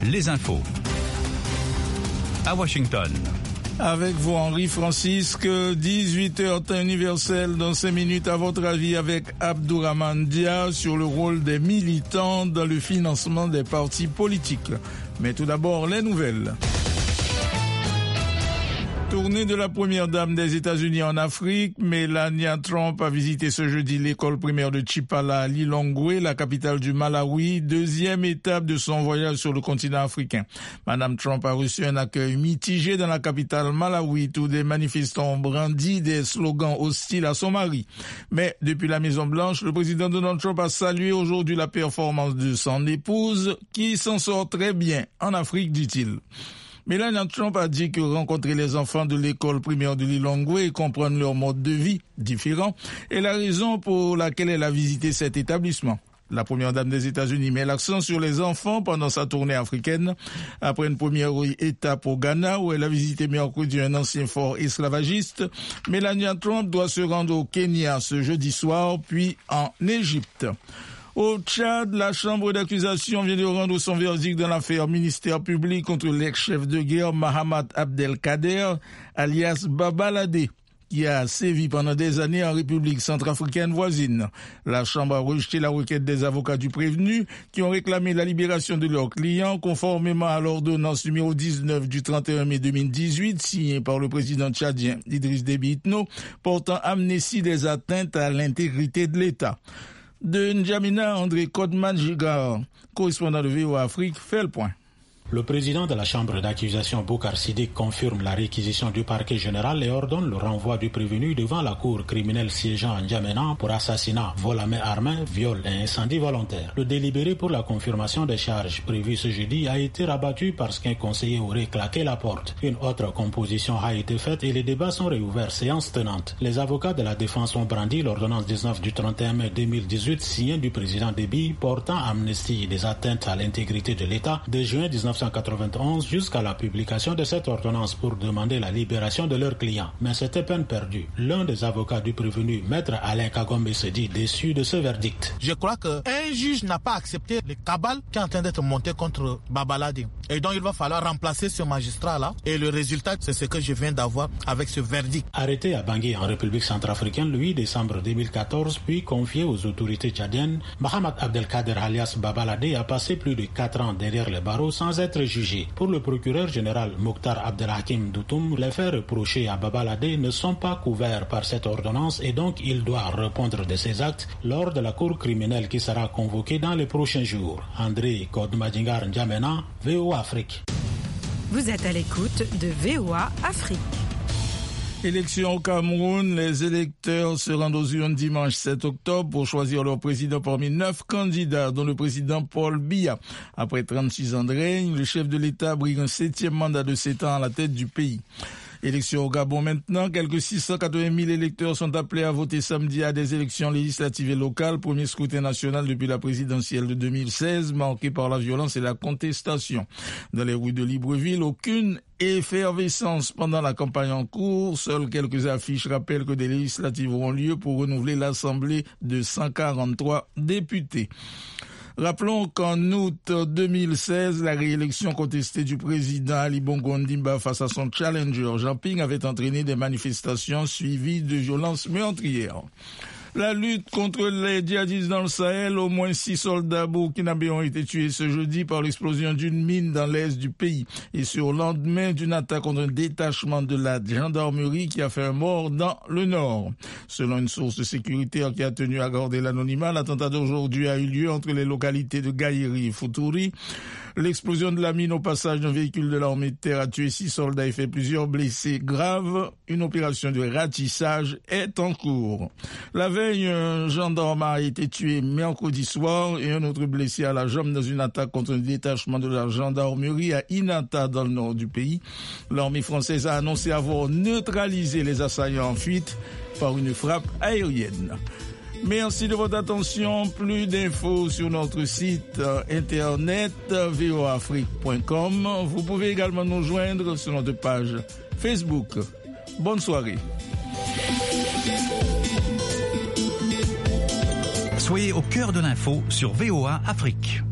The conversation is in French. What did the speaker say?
Les infos. À Washington. Avec vous, Henri Francisque, 18h temps universel dans 5 minutes. À votre avis, avec Abdourahmane Dia sur le rôle des militants dans le financement des partis politiques. Mais tout d'abord, les nouvelles. Tournée de la première dame des États-Unis en Afrique, Melania Trump a visité ce jeudi l'école primaire de Chipala à Lilongwe, la capitale du Malawi, deuxième étape de son voyage sur le continent africain. Madame Trump a reçu un accueil mitigé dans la capitale Malawi, où des manifestants ont brandi des slogans hostiles à son mari. Mais depuis la Maison-Blanche, le président Donald Trump a salué aujourd'hui la performance de son épouse, qui s'en sort très bien en Afrique, dit-il. Melania Trump a dit que rencontrer les enfants de l'école primaire de Lilongwe et comprendre leur mode de vie différent est la raison pour laquelle elle a visité cet établissement. La première dame des États-Unis met l'accent sur les enfants pendant sa tournée africaine. Après une première étape au Ghana où elle a visité mercredi un ancien fort esclavagiste, Melania Trump doit se rendre au Kenya ce jeudi soir, puis en Égypte. Au Tchad, la chambre d'accusation vient de rendre son verdict dans l'affaire ministère public contre l'ex-chef de guerre Mahamat Abdelkader, alias Babalade, qui a sévi pendant des années en République centrafricaine voisine. La chambre a rejeté la requête des avocats du prévenu qui ont réclamé la libération de leurs clients conformément à l'ordonnance numéro 19 du 31 mai 2018 signée par le président tchadien Idriss Déby Itno portant amnistie des atteintes à l'intégrité de l'État. De N'Djamena, André Kodman-Gigar, correspondant de VOA Afrique, fait le point. Le président de la chambre d'accusation, Boukar Siddiq, confirme la réquisition du parquet général et ordonne le renvoi du prévenu devant la cour criminelle siégeant à N'Djamena pour assassinat, vol à main armée, viol et incendie volontaire. Le délibéré pour la confirmation des charges prévues ce jeudi a été rabattu parce qu'un conseiller aurait claqué la porte. Une autre composition a été faite et les débats sont réouverts, séance tenante. Les avocats de la défense ont brandi l'ordonnance 19 du 31 mai 2018 signée du président Déby portant amnistie des atteintes à l'intégrité de l'État de juin 1991 jusqu'à la publication de cette ordonnance pour demander la libération de leurs clients. Mais c'était peine perdue. L'un des avocats du prévenu, maître Alain Kagombe, se dit déçu de ce verdict. Je crois qu'un juge n'a pas accepté le cabale qui est en train d'être monté contre Babalade. Et donc il va falloir remplacer ce magistrat-là. Et le résultat, c'est ce que je viens d'avoir avec ce verdict. Arrêté à Bangui en République centrafricaine le 8 décembre 2014, puis confié aux autorités tchadiennes, Mahamat Abdelkader alias Babalade a passé plus de 4 ans derrière les barreaux sans être jugé. Pour le procureur général Mokhtar Abdelhakim Doutoum, les faits reprochés à Babalade ne sont pas couverts par cette ordonnance et donc il doit répondre de ses actes lors de la cour criminelle qui sera convoquée dans les prochains jours. André Kodmadingar N'Djamena, VOA Afrique. Vous êtes à l'écoute de VOA Afrique. Élection au Cameroun, les électeurs se rendent aux urnes dimanche 7 octobre pour choisir leur président parmi 9 candidats, dont le président Paul Biya. Après 36 ans de règne, le chef de l'État brigue un 7e mandat de 7 ans à la tête du pays. Élections au Gabon maintenant, quelques 680 000 électeurs sont appelés à voter samedi à des élections législatives et locales, premier scrutin national depuis la présidentielle de 2016, marqué par la violence et la contestation. Dans les rues de Libreville, aucune effervescence pendant la campagne en cours. Seules quelques affiches rappellent que des législatives auront lieu pour renouveler l'Assemblée de 143 députés. Rappelons qu'en août 2016, la réélection contestée du président Ali Bongo Ondimba face à son challenger Jean Ping avait entraîné des manifestations suivies de violences meurtrières. La lutte contre les djihadistes dans le Sahel, au moins 6 soldats burkinabés ont été tués ce jeudi par l'explosion d'une mine dans l'est du pays et sur le lendemain d'une attaque contre un détachement de la gendarmerie qui a fait un mort dans le nord. Selon une source sécuritaire qui a tenu à garder l'anonymat, l'attentat d'aujourd'hui a eu lieu entre les localités de Gaïri et Futuri. L'explosion de la mine au passage d'un véhicule de l'armée de terre a tué 6 soldats et fait plusieurs blessés graves. Une opération de ratissage est en cours. La veille, un gendarme a été tué mercredi soir et un autre blessé à la jambe dans une attaque contre un détachement de la gendarmerie à Inata dans le nord du pays. L'armée française a annoncé avoir neutralisé les assaillants en fuite par une frappe aérienne. Merci de votre attention. Plus d'infos sur notre site internet voafrique.com. Vous pouvez également nous joindre sur notre page Facebook. Bonne soirée. Soyez au cœur de l'info sur VOA Afrique.